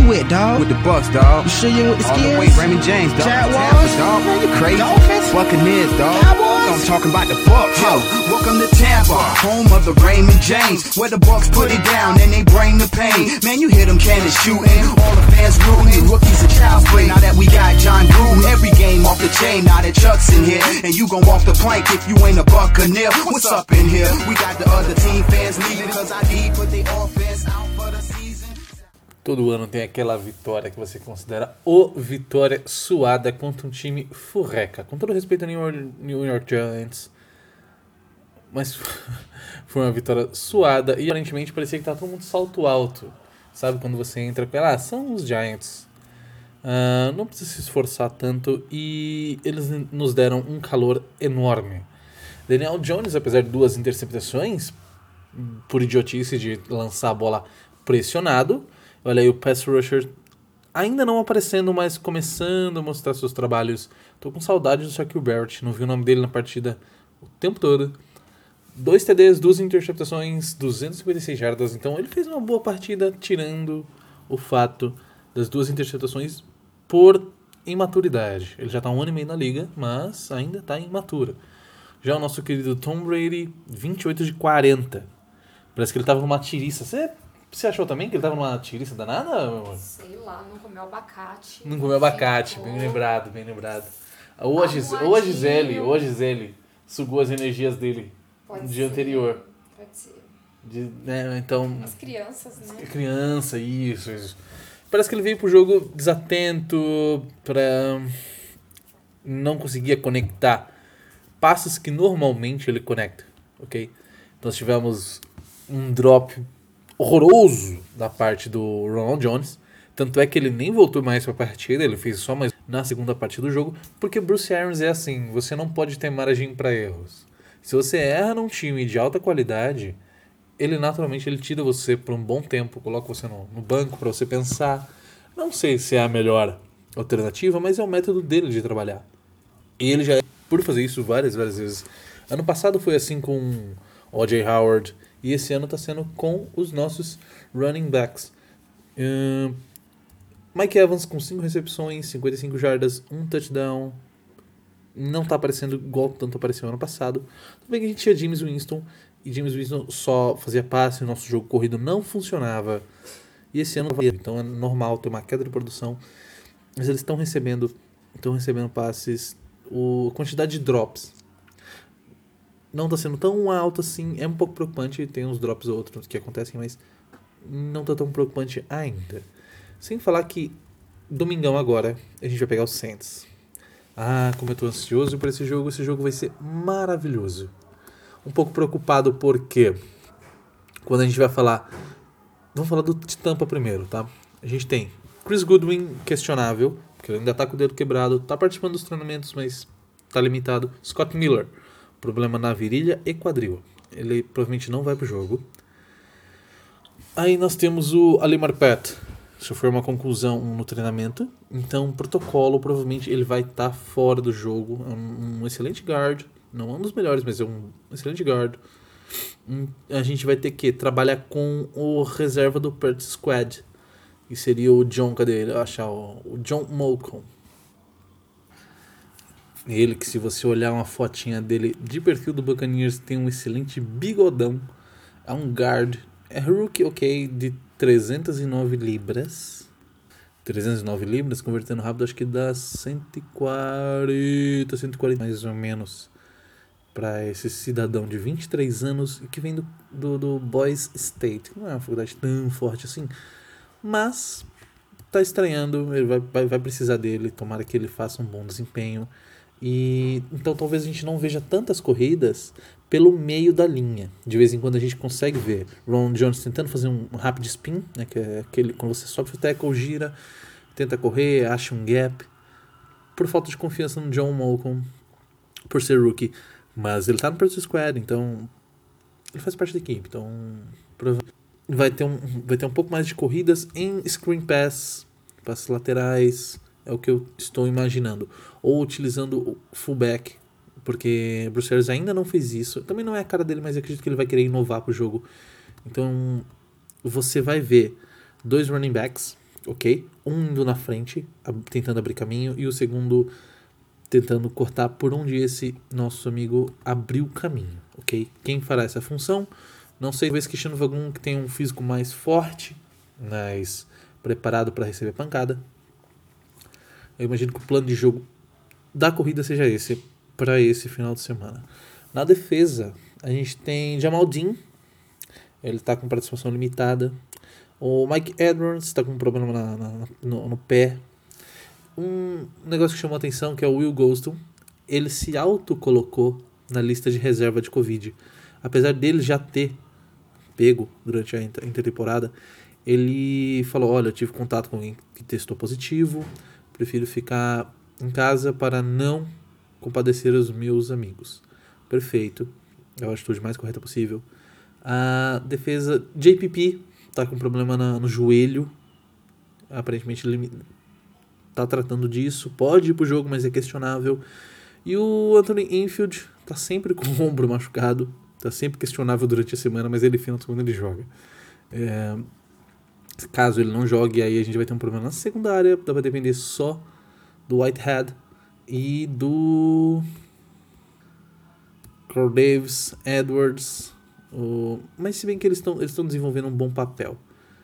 you with, dog? With the Bucks, dog. You sure you with the All Skins? the way, Raymond James, dog. Jaguars? Tampa, dog. Man, you crazy. Dolphins? Buccaneers, dog. Cowboys? I'm talking about the Bucks. Yo, welcome to Tampa, home of the Raymond James, where the Bucks put it down and they bring the pain. Man, you hear them cannons shooting, all the fans rooting, rookies and child's play. Now that we got John Gruden, every game off the chain. Now that Chuck's in here, and you gon' walk the plank if you ain't a Buccaneer. What's up in here? We got the other team fans leaving, cause I need put their offense out for the season. Todo ano tem aquela vitória que você considera o vitória suada contra um time furreca. Com todo respeito ao New York Giants, mas foi uma vitória suada e aparentemente parecia que tava todo mundo salto alto. Sabe, quando você entra com ela, são os Giants. Não precisa se esforçar tanto e eles nos deram um calor enorme. Daniel Jones, apesar de 2 interceptações, por idiotice de lançar a bola pressionado, olha aí o pass rusher ainda não aparecendo, mas começando a mostrar seus trabalhos. Tô com saudade do Shaquille Barrett, não vi o nome dele na partida o tempo todo. 2 TDs, 2 interceptações, 256 jardas, então ele fez uma boa partida, tirando o fato das 2 interceptações por imaturidade. Ele já tá 1 ano e meio na liga, mas ainda tá imaturo. Já o nosso querido Tom Brady, 28 de 40. Parece que ele tava numa tiriça. Você achou também que ele tava numa tiriça danada? Sei lá, não comeu abacate. Não comeu abacate, bem lembrado, bem lembrado. Ou a Gisele sugou as energias dele no dia anterior. Pode ser. Então, As crianças, né? criança, isso. Parece que ele veio pro jogo desatento, não conseguia conectar passes que normalmente ele conecta, ok? Então nós tivemos um drop horroroso da parte do Ronald Jones, tanto é que ele nem voltou mais para a partida, ele fez só mais na segunda parte do jogo, porque Bruce Arians é assim, você não pode ter margem para erros. Se você erra num time de alta qualidade, ele naturalmente tira você por um bom tempo, coloca você no banco para você pensar. Não sei se é a melhor alternativa, mas é o método dele de trabalhar. E ele já é por fazer isso várias vezes. Ano passado foi assim com O.J. Howard, e esse ano está sendo com os nossos running backs. Mike Evans com 5 recepções, 55 jardas, 1 touchdown. Não está aparecendo igual tanto apareceu ano passado. Também que a gente tinha James Winston, e James Winston só fazia passe, o nosso jogo corrido não funcionava. E esse ano, então é normal ter uma queda de produção. Mas eles estão recebendo passes. A quantidade de drops não está sendo tão alta assim. É um pouco preocupante. Tem uns drops ou outros que acontecem, mas não está tão preocupante ainda. Sem falar que domingão agora a gente vai pegar o Saints. Como eu estou ansioso por esse jogo. Esse jogo vai ser maravilhoso. Um pouco preocupado porque quando a gente vai falar... Vamos falar do Tampa primeiro, tá? A gente tem Chris Goodwin, questionável, porque ele ainda tá com o dedo quebrado, tá participando dos treinamentos, mas tá limitado. Scott Miller, problema na virilha e quadril. Ele provavelmente não vai pro jogo. Aí nós temos o Ali Marpet. Sofreu uma conclusão no treinamento, então protocolo, provavelmente ele vai estar fora do jogo. É um excelente guard, não é um dos melhores, mas é um excelente guard. A gente vai ter que trabalhar com o reserva do Practice Squad, que seria o John, cadê ele? Achar o John Malcolm. Ele que, se você olhar uma fotinha dele de perfil do Buccaneers, tem um excelente bigodão. É um guard, é rookie, ok, de 309 libras. 309 libras, convertendo rápido, acho que dá 140 mais ou menos. Para esse cidadão de 23 anos que vem do Boise State. Não é uma faculdade tão forte assim, mas tá estranhando, ele vai precisar dele, tomara que ele faça um bom desempenho. E então talvez a gente não veja tantas corridas pelo meio da linha. De vez em quando a gente consegue ver Ron Jones tentando fazer um rápido spin, né, que é aquele quando você sobe o tackle, gira, tenta correr, acha um gap. Por falta de confiança no John Malcolm, por ser rookie. Mas ele tá no Practice Squad, então ele faz parte da equipe. Então vai ter um pouco mais de corridas em screen pass, passes laterais, é o que eu estou imaginando. Ou utilizando o fullback, porque Bruce Arians ainda não fez isso. Também não é a cara dele, mas eu acredito que ele vai querer inovar pro jogo. Então você vai ver 2 running backs, ok? Um indo na frente, tentando abrir caminho, e o segundo tentando cortar por onde esse nosso amigo abriu caminho, ok? Quem fará essa função? Não sei, talvez Cristiano Vagum, que tem um físico mais forte, mais preparado para receber pancada. Eu imagino que o plano de jogo da corrida seja esse, para esse final de semana. Na defesa, a gente tem Jamal Dean, ele está com participação limitada. O Mike Edwards está com um problema no pé. Um negócio que chamou a atenção, que é o Will Gholston, ele se autocolocou na lista de reserva de Covid. Apesar dele já ter pego durante a intertemporada, ele falou, olha, eu tive contato com alguém que testou positivo, prefiro ficar em casa para não compadecer os meus amigos. Perfeito, é a atitude mais correta possível. A defesa, JPP, tá com problema no joelho, aparentemente ele tá tratando disso, pode ir pro jogo, mas é questionável. E o Anthony Enfield tá sempre com o ombro machucado, tá sempre questionável durante a semana, mas ele final de semana ele joga. Caso ele não jogue, aí a gente vai ter um problema na secundária, vai depender só do Whitehead e do Carl Davis, Edwards, mas se bem que eles estão desenvolvendo um bom papel.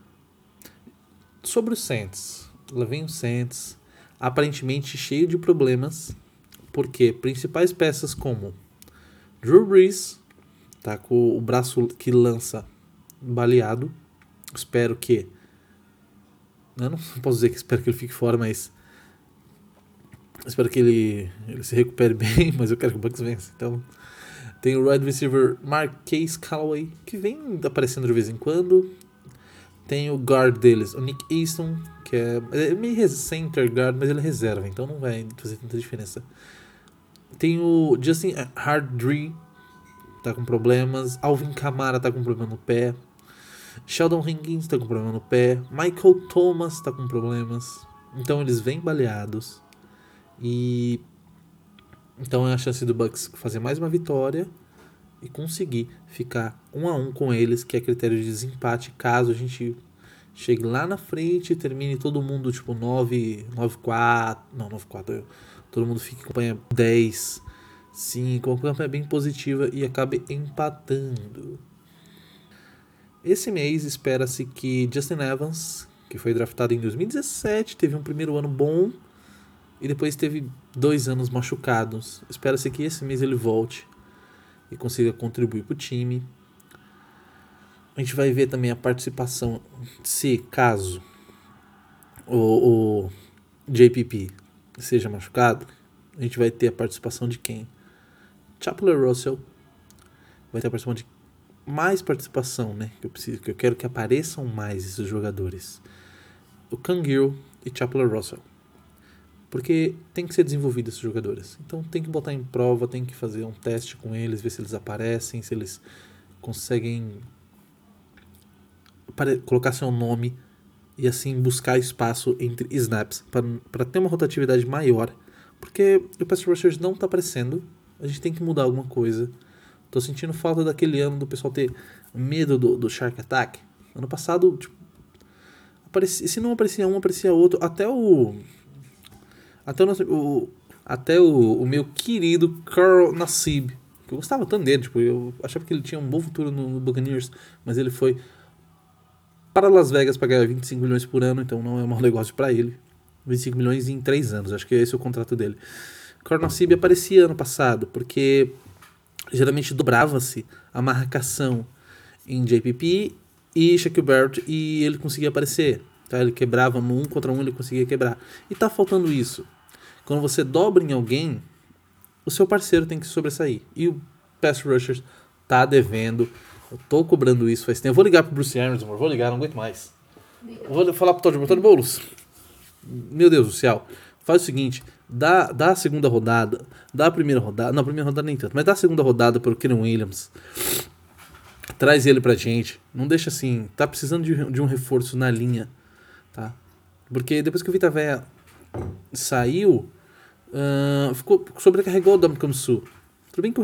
Sobre o Saints, lá vem o Saints, aparentemente cheio de problemas, porque principais peças como Drew Brees tá com o braço que lança baleado, espero que, eu não posso dizer que espero que ele fique fora, mas espero que ele se recupere bem, mas eu quero que o Bucks vença. Então, tem o wide receiver Marquise Callaway, que vem aparecendo de vez em quando. Tem o guard deles, o Nick Easton, que é meio center guard, mas ele é reserva, então não vai fazer tanta diferença. Tem o Justin Hardree, tá com problemas. Alvin Kamara tá com problema no pé. Sheldon Rankins tá com problema no pé. Michael Thomas tá com problemas. Então eles vêm baleados. E então é a chance do Bucks fazer mais uma vitória e conseguir ficar 1-1 com eles, que é critério de desempate, caso a gente chegue lá na frente e termine todo mundo tipo 9-4, não, 9-4, todo mundo fique com campanha 10-5, uma campanha bem positiva e acabe empatando. Esse mês espera-se que Justin Evans, que foi draftado em 2017, teve um primeiro ano bom e depois teve 2 anos machucados. Espera-se que esse mês ele volte e consiga contribuir para o time. A gente vai ver também a participação, se caso o JPP seja machucado, a gente vai ter a participação de quem? Chappell Russell vai ter a participação de mais participação, né? Que eu quero que apareçam mais esses jogadores. O Kangirl e Chappell Russell. Porque tem que ser desenvolvido esses jogadores. Então tem que botar em prova, tem que fazer um teste com eles, ver se eles aparecem, se eles conseguem colocar seu nome e assim buscar espaço entre snaps para ter uma rotatividade maior. Porque o pass rushers não tá aparecendo, a gente tem que mudar alguma coisa. Tô sentindo falta daquele ano do pessoal ter medo do Shark Attack. Ano passado, tipo, se não aparecia um, aparecia outro. Até o meu querido Carl Nassib, que eu gostava tanto dele, tipo, eu achava que ele tinha um bom futuro no Buccaneers, mas ele foi para Las Vegas para ganhar 25 milhões por ano, então não é um mau negócio para ele. 25 milhões em 3 anos, acho que esse é o contrato dele. Carl Nassib aparecia ano passado, porque geralmente dobrava-se a marcação em JPP e Shaquille Barrett e ele conseguia aparecer. Tá? Ele quebrava no 1 contra 1, ele conseguia quebrar. E tá faltando isso. Quando você dobra em alguém, o seu parceiro tem que sobressair. E o pass rushers tá devendo. Eu tô cobrando isso faz tempo. Eu vou ligar pro Bruce Arians, amor. Vou ligar, não aguento mais. Vou falar pro Todd Bowles. Meu Deus do céu. Faz o seguinte, dá a segunda rodada, dá a primeira rodada, não, a primeira rodada nem tanto, mas dá a segunda rodada pro Kyren Williams. Traz ele pra gente. Não deixa assim, tá precisando de um reforço na linha, tá? Porque depois que o Vita Véia saiu, sobrecarregou o Ndamukong Suh. Tudo bem que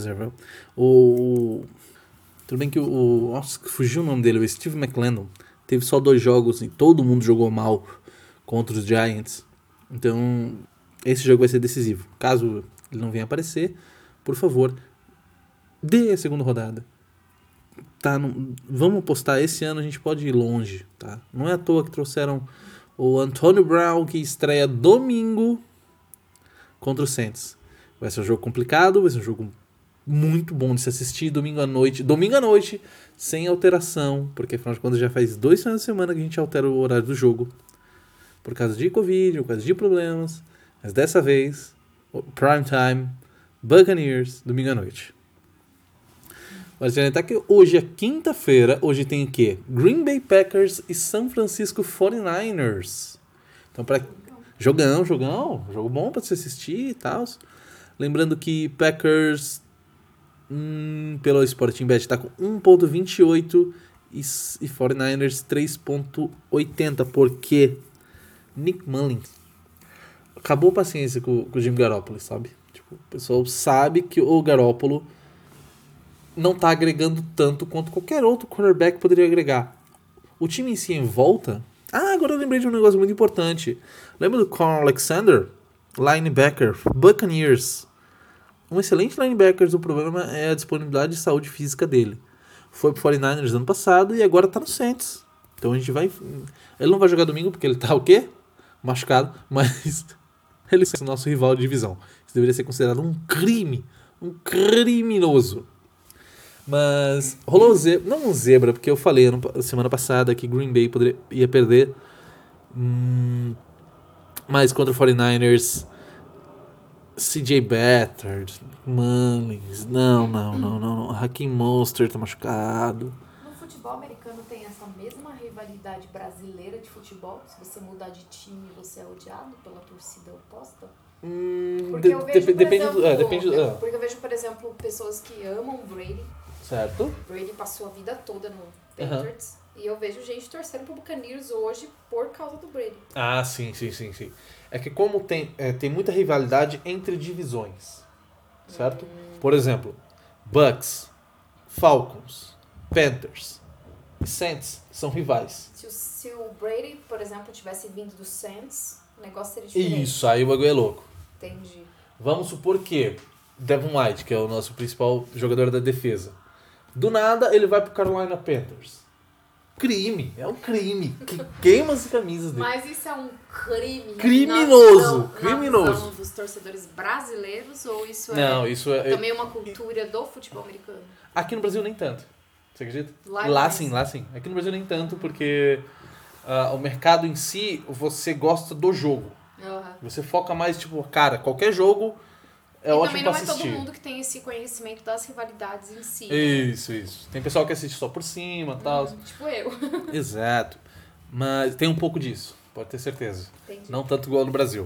tudo bem que nossa, fugiu o nome dele, o Steve McLendon, teve só 2 jogos e todo mundo jogou mal contra os Giants. Então, esse jogo vai ser decisivo. Caso ele não venha aparecer, por favor, dê a segunda rodada. Tá, vamos apostar, esse ano a gente pode ir longe, tá? Não é à toa que trouxeram o Antonio Brown, que estreia domingo contra o Saints. Vai ser um jogo complicado, vai ser um jogo muito bom de se assistir domingo à noite, sem alteração, porque afinal de contas já faz 2 finais de semana que a gente altera o horário do jogo, por causa de Covid, por causa de problemas, mas dessa vez, prime time, Buccaneers, domingo à noite. Mas já que hoje é quinta-feira, hoje tem o quê? Green Bay Packers e San Francisco 49ers. Então, jogo bom pra se assistir e tal. Lembrando que Packers, pelo Sporting Bet, tá com 1.28 e 49ers 3.80, porque Nick Mullins acabou a paciência com o Jimmy Garoppolo, sabe? Tipo, o pessoal sabe que o Garoppolo não tá agregando tanto quanto qualquer outro quarterback poderia agregar. O time em si em volta... agora eu lembrei de um negócio muito importante. Lembra do Con Alexander? Linebacker, Buccaneers. Um excelente linebacker, o problema é a disponibilidade de saúde física dele. Foi pro 49ers ano passado e agora tá no Saints. Então a gente vai... Ele não vai jogar domingo porque ele tá o quê? Machucado, mas ele é o nosso rival de divisão. Isso deveria ser considerado um crime. Um criminoso. Mas rolou não um zebra, porque eu falei semana passada que Green Bay ia perder. Mas contra o 49ers, CJ Beathard, Mullins, não. Hakeem Mostert tá machucado. No futebol americano tem essa mesma rivalidade brasileira de futebol? Se você mudar de time, você é odiado pela torcida oposta? Porque eu vejo, porque eu vejo, por exemplo, pessoas que amam Brady. Certo. Brady passou a vida toda no Patriots. E eu vejo gente torcendo pro Buccaneers hoje por causa do Brady. Sim. É que como tem muita rivalidade entre divisões, certo? Por exemplo, Bucks, Falcons, Panthers e Saints são rivais. Se o Brady, por exemplo, tivesse vindo do Saints, o negócio seria diferente. Isso, aí o bagulho é louco. Entendi. Vamos supor que Devin White, que é o nosso principal jogador da defesa, do nada ele vai pro Carolina Panthers. É um crime. Que queima as camisas dele. Mas isso é um crime criminoso. Na visão dos torcedores brasileiros, ou isso é também uma cultura do futebol americano? Aqui no Brasil nem tanto. Você acredita? Lá sim. Aqui no Brasil nem tanto, porque o mercado em si, você gosta do jogo. Você foca mais, tipo, cara, qualquer jogo é ótimo pra assistir. Também não é todo mundo que tem esse conhecimento das rivalidades em si. Isso. Tem pessoal que assiste só por cima e tal. Tipo eu. Exato. Mas tem um pouco disso, pode ter certeza. Entendi. Não tanto igual no Brasil.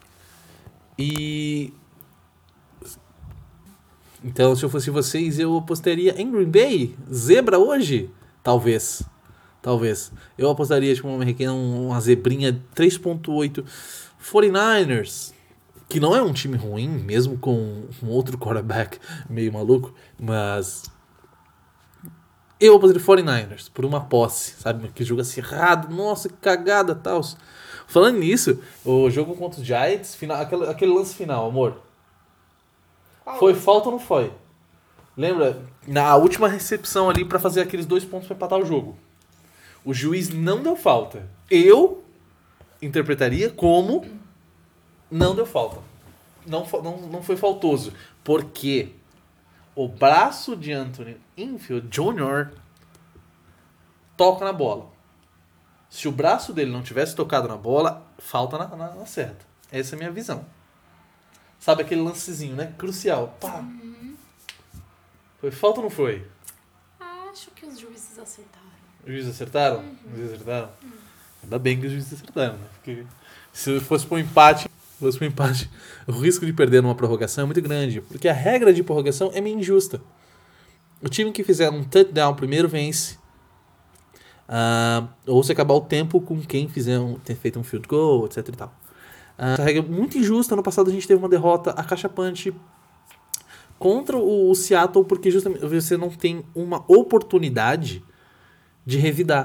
Então, se eu fosse vocês, eu apostaria em Green Bay. Zebra hoje? Talvez. Eu apostaria, tipo, uma zebrinha 3.8. 49ers, que não é um time ruim, mesmo com um outro quarterback meio maluco, mas eu apostaria 49ers por uma posse, sabe? Que jogo acirrado, nossa, que cagada, tal. Falando nisso, o jogo contra os Giants, aquele lance final, amor. Qual? Foi falta ou não foi? Lembra? Na última recepção ali pra fazer aqueles 2 pontos pra empatar o jogo. O juiz não deu falta. Eu interpretaria como não deu falta. Não foi faltoso. Porque o braço de Anthony Enfield Jr. toca na bola. Se o braço dele não tivesse tocado na bola, falta na certa. Essa é a minha visão. Sabe aquele lancezinho, né? Crucial. Pá. Foi falta ou não foi? Acho que os juízes acertaram. Os juízes acertaram? Os juízes acertaram? Ainda bem que os juízes acertaram, né? Porque se fosse por um empate, o risco de perder numa prorrogação é muito grande. Porque a regra de prorrogação é meio injusta. O time que fizer um touchdown primeiro vence. Ou se acabar o tempo com quem ter feito um field goal, etc e tal. Essa regra é muito injusta. No passado a gente teve uma derrota acachapante contra o Seattle, porque justamente você não tem uma oportunidade de revidar.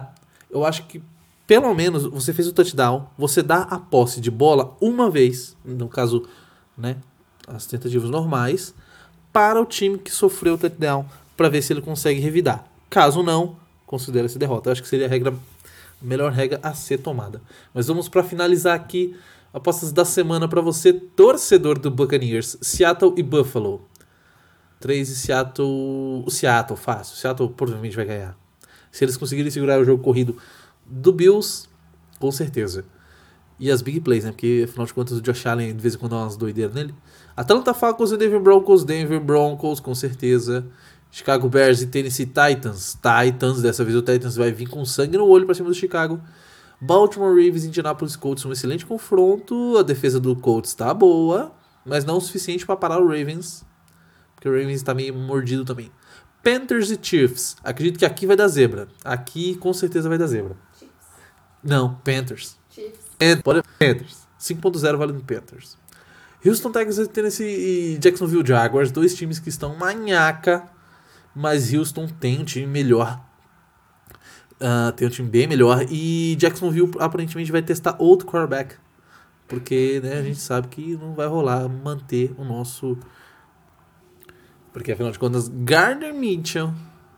Eu acho que, pelo menos, você fez o touchdown, você dá a posse de bola uma vez, no caso, né, as tentativas normais, para o time que sofreu o touchdown, para ver se ele consegue revidar. Caso não, considera-se derrota. Eu acho que seria a melhor regra a ser tomada. Mas vamos para finalizar aqui, apostas da semana para você, torcedor do Buccaneers, Seattle e Buffalo. 3 e Seattle... O Seattle, fácil. O Seattle provavelmente vai ganhar. Se eles conseguirem segurar o jogo corrido do Bills, com certeza. E as big plays, né? Porque, afinal de contas, o Josh Allen, de vez em quando, dá umas doideiras nele. Atlanta Falcons e Denver Broncos, com certeza. Chicago Bears e Tennessee Titans, dessa vez o Titans vai vir com sangue no olho pra cima do Chicago. Baltimore Ravens e Indianapolis Colts, um excelente confronto. A defesa do Colts tá boa, mas não o suficiente para parar o Ravens, porque o Ravens tá meio mordido também. Panthers e Chiefs, acredito que aqui vai dar zebra. Aqui com certeza vai dar zebra. Chiefs. Não, Panthers. Chiefs. Panthers. 5.0 vale no Panthers. Houston Texans, Tennessee e Jacksonville Jaguars, 2 times que estão manhaca, mas Houston tem um time melhor. Tem um time bem melhor. E Jacksonville aparentemente vai testar outro quarterback, porque, né, a gente sabe que não vai rolar manter o nosso... Porque, afinal de contas, Gardner Mitchell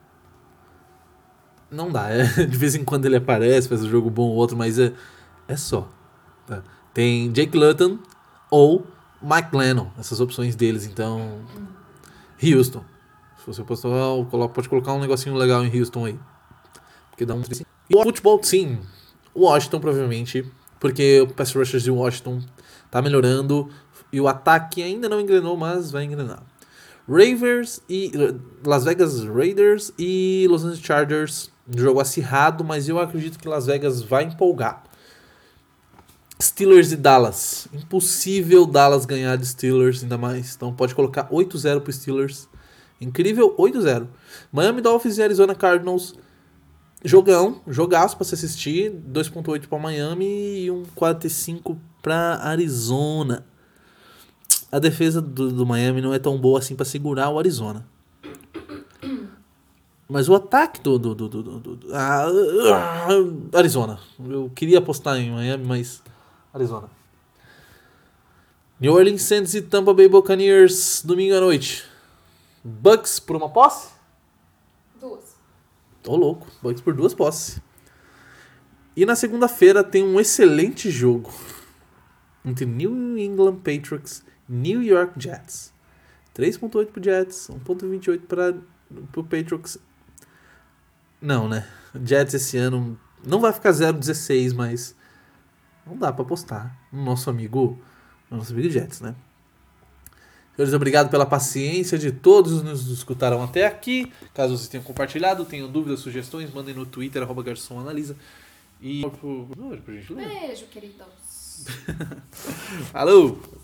não dá. De vez em quando ele aparece, faz um jogo bom ou outro, mas é só. Tá? Tem Jake Luton ou Mike Glennon, essas opções deles. Então, Houston. Se você pode colocar um negocinho legal em Houston aí. Porque dá um... E o futebol, sim. Washington, provavelmente. Porque o pass rushers de Washington tá melhorando. E o ataque ainda não engrenou, mas vai engrenar. Las Vegas Raiders e Los Angeles Chargers. Um jogo acirrado, mas eu acredito que Las Vegas vai empolgar. Steelers e Dallas. Impossível Dallas ganhar de Steelers, ainda mais. Então pode colocar 8-0 pro Steelers. Incrível, 8-0. Miami Dolphins e Arizona Cardinals. Jogaço pra se assistir. 2.8 pra Miami e 1.45 pra Arizona. A defesa do Miami não é tão boa assim pra segurar o Arizona. Mas o ataque Arizona. Eu queria apostar em Miami, mas Arizona. New Orleans Saints e Tampa Bay Buccaneers, domingo à noite. Bucks por uma posse? 2. Tô louco, Bucks por 2 posses. E na segunda-feira tem um excelente jogo entre New England Patriots e New York Jets. 3.8 pro Jets, 1.28 pro Patriots. Não, né? Jets esse ano não vai ficar 0-16, mas não dá pra apostar no nosso amigo Jets, né? Senhores, obrigado pela paciência de todos que nos escutaram até aqui. Caso vocês tenham compartilhado, tenham dúvidas, sugestões, mandem no Twitter, @GarçomAnalisa. E... Beijo, queridos. Alô!